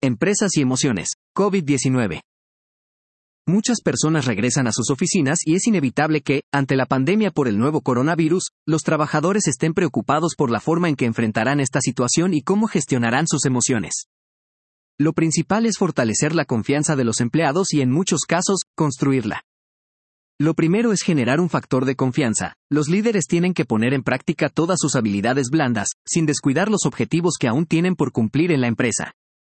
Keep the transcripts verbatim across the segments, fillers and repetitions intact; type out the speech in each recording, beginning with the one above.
Empresas y emociones. COVID diecinueve. Muchas personas regresan a sus oficinas y es inevitable que, ante la pandemia por el nuevo coronavirus, los trabajadores estén preocupados por la forma en que enfrentarán esta situación y cómo gestionarán sus emociones. Lo principal es fortalecer la confianza de los empleados y, en muchos casos, construirla. Lo primero es generar un factor de confianza. Los líderes tienen que poner en práctica todas sus habilidades blandas, sin descuidar los objetivos que aún tienen por cumplir en la empresa.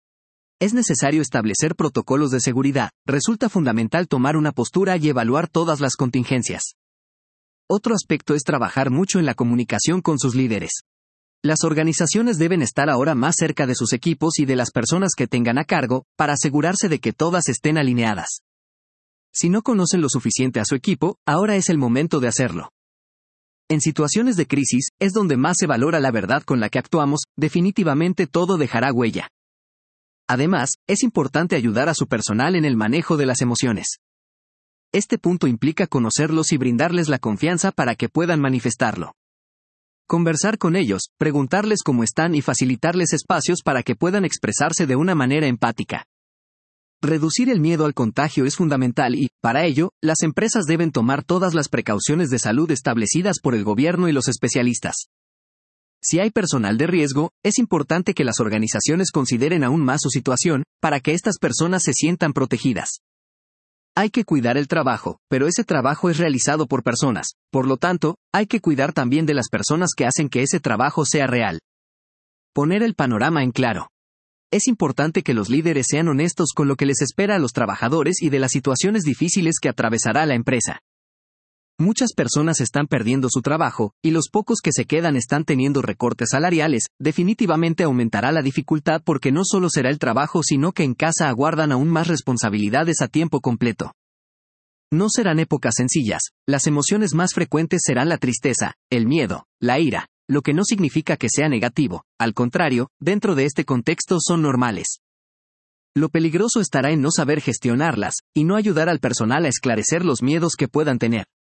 Es necesario establecer protocolos de seguridad. Resulta fundamental tomar una postura y evaluar todas las contingencias. Otro aspecto es trabajar mucho en la comunicación con sus líderes. Las organizaciones deben estar ahora más cerca de sus equipos y de las personas que tengan a cargo, para asegurarse de que todas estén alineadas. Si no conocen lo suficiente a su equipo, ahora es el momento de hacerlo. En situaciones de crisis, es donde más se valora la verdad con la que actuamos. Definitivamente todo dejará huella. Además, es importante ayudar a su personal en el manejo de las emociones. Este punto implica conocerlos y brindarles la confianza para que puedan manifestarlo. Conversar con ellos, preguntarles cómo están y facilitarles espacios para que puedan expresarse de una manera empática. Reducir el miedo al contagio es fundamental y, para ello, las empresas deben tomar todas las precauciones de salud establecidas por el gobierno y los especialistas. Si hay personal de riesgo, es importante que las organizaciones consideren aún más su situación, para que estas personas se sientan protegidas. Hay que cuidar el trabajo, pero ese trabajo es realizado por personas, por lo tanto, hay que cuidar también de las personas que hacen que ese trabajo sea real. Poner el panorama en claro. Es importante que los líderes sean honestos con lo que les espera a los trabajadores y de las situaciones difíciles que atravesará la empresa. Muchas personas están perdiendo su trabajo, y los pocos que se quedan están teniendo recortes salariales. Definitivamente aumentará la dificultad porque no solo será el trabajo sino que en casa aguardan aún más responsabilidades a tiempo completo. No serán épocas sencillas. Las emociones más frecuentes serán la tristeza, el miedo, la ira, lo que no significa que sea negativo. Al contrario, dentro de este contexto son normales. Lo peligroso estará en no saber gestionarlas, y no ayudar al personal a esclarecer los miedos que puedan tener.